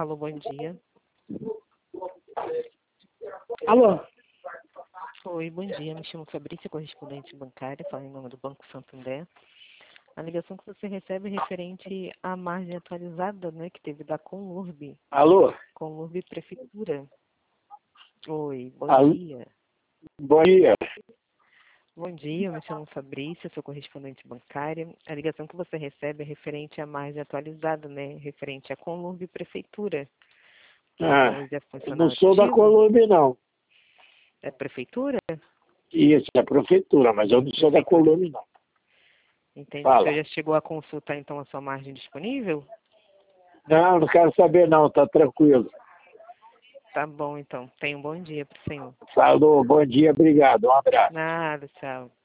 Alô, bom dia. Alô? Oi, bom dia. Me chamo Fabrícia, correspondente bancária, falo em nome do Banco Santander. A ligação que você recebe é referente à margem atualizada, né, que teve da Conlurb. Alô? Conlurb Prefeitura. Oi, bom Alô? dia. Bom dia. Bom dia, eu me chamo Fabrícia, sou correspondente bancária. A ligação que você recebe é referente à margem atualizada, né, referente à Conlurb Prefeitura. Ah, Hoje é eu não funcional sou da ativo? Colômbia, não. É prefeitura? Isso é prefeitura, mas eu não sou da Prefeitura. Colômbia, não. Entendi. O senhor Fala. já chegou a consultar, então, a sua margem disponível? Não, não quero saber, não. Tá tranquilo. Tá bom, então. Tenha um bom dia para o senhor. Falou, bom dia, obrigado. Um abraço. Nada, tchau.